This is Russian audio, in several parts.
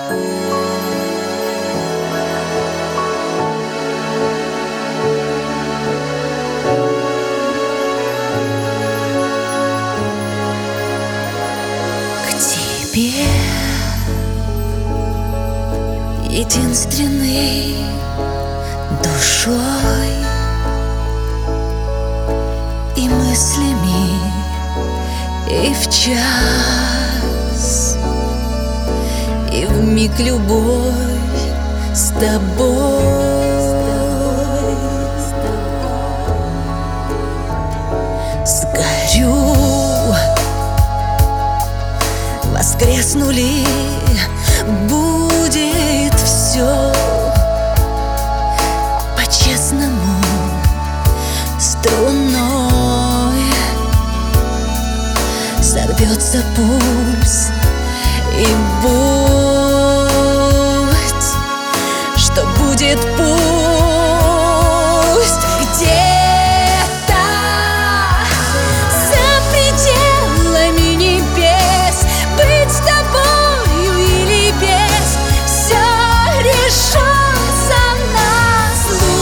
Тебе единственный душой и мыслями, и в час, и вмиг любовь с тобой. Сгорю, воскреснули, будет все по-честному, струной сорвется пульс, и будь, что будет, пусть где-то за пределами небес быть с тобою или без, все решат за нас.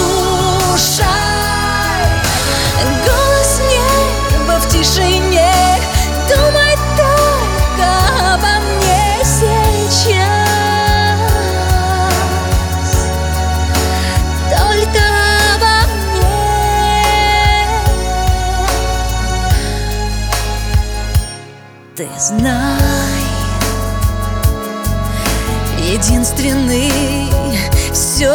Слушай голос неба в тишине, думай только обо мне сейчас, только обо мне. Ты знай, единственный, все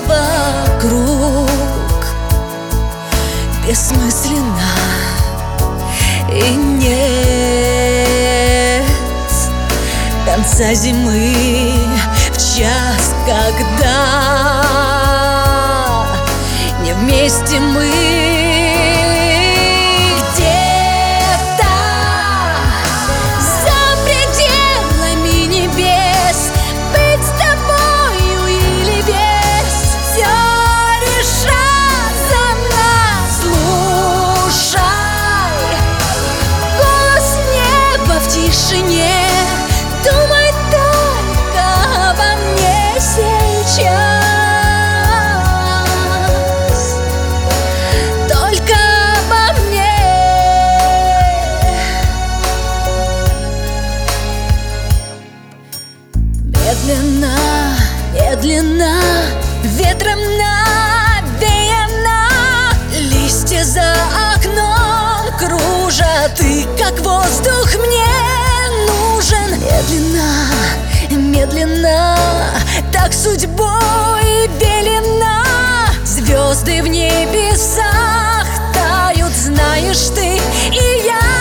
вокруг бессмысленно, и нет конца зимы в час, когда не вместе мы. Где-то за пределами небес быть с тобою или без, все решат за нас. Слушай голос неба в тишине, думай только обо мне сейчас, только обо мне. Медленно, медленно ветром навеяно, листья за окном кружат, и как воздух мне нужен. Медленно, медленно, так судьбой велено, звезды в небесах тают, знаешь ты и я.